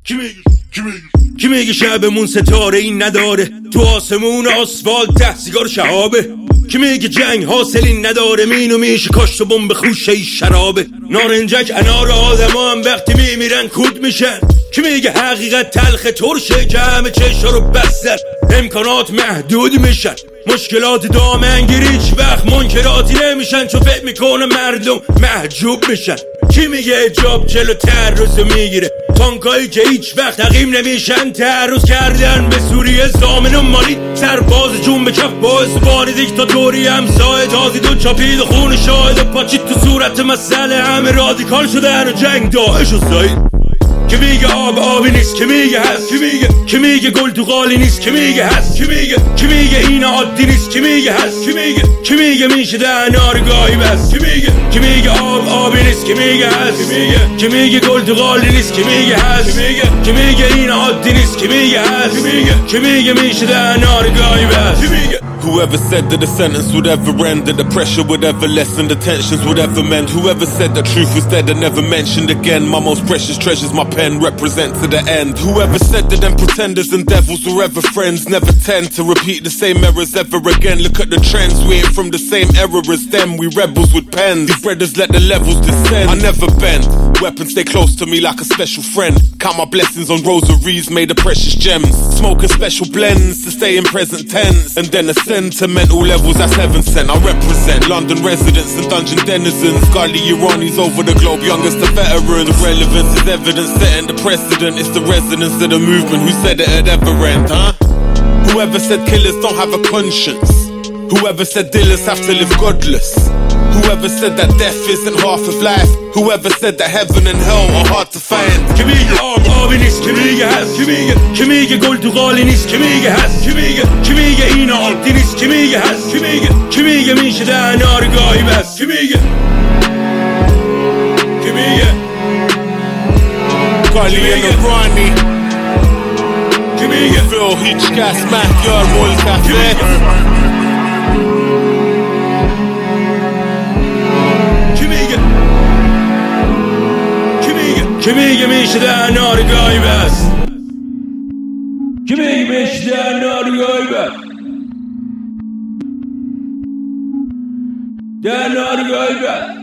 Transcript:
کی میگه شبمون ستاره این نداره، تو آسمون آسفالت 10 سیگار شهابه. کی میگه جنگ حاصلی نداره، مینو میشه کاشت و بمب خوشه ای شرابه. نارنجک انار آدما هم وقتی میمیرن کود میشن. کی میگه حقیقت تلخ ترشه که همه چشا رو بستن، امکانات محدود میشن، مشکلات دامنگیری هیچ وقت منکراتی نمیشن، چون فکر میکنه مردم محجوب میشن. کی میگه اجاب جلو تعرضو میگیره، تانکایی که هیچ وقت حقیم نمیشن تعرض کردن به سوریه. زامن و مالی سرباز جون به کف باعث بانی دیکتاتوری همسایه، تازی دو چاپید و خون شاهد و پاچید تو صورت مسئله، همه رادیکال شدن و جنگ داعش و سایید. کی میگه آبی نیست، کی میگه هست، کی میگه گل تو قالی نیست، کی میگه هست، کی میگه این عادی نیست، کی میگه هست، کی میگه میشه دهنار گاهی بس، کی میگه آبی نیست، کی میگه هست، کی میگه گل تو قالی نیست، کی میگه هست، کی میگه این عادی نیست، کی میگه هست، کی میگه میشه دهنار گاهی بس. Whoever said that the sentence would ever end, that the pressure would ever lessen, the tensions would ever mend. Whoever said that truth was dead and never mentioned again. My most precious treasures my pen represent to the end. Whoever said that them pretenders and devils were ever friends, never tend to repeat the same errors ever again. Look at the trends, we ain't from the same era as them. We rebels with pens, these brothers let the levels descend. I never bend, weapons stay close to me like a special friend. Count my blessings on rosaries made of precious gems. Smoking special blends to stay in present tense, and then ascend to mental levels that's heaven sent. I represent London residents and dungeon denizens, godly Iranis over the globe, youngest to veterans. The relevance is evidence, setting the precedent. It's the residents of the movement who said it'd ever end, huh? Whoever said killers don't have a conscience, whoever said dealers have to live godless, whoever said that death isn't half of life, whoever said that heaven and hell are hard to find. کی میگه آبی نیست، کی میگه هست، کی میگه گل تو قالی نیست، کی میگه هست، کی میگه این عادی نیست، کی میگه هست، کی میگه میشه دهنار گاهی بس، کی میگه قالی نورانی، کی میگه فیل هیچ کس مهیار ملتفه. کی میگه میشه دهنار گاهی بس، کی میگه میشه دهنار گاهی بس، دهنار گاهی بس.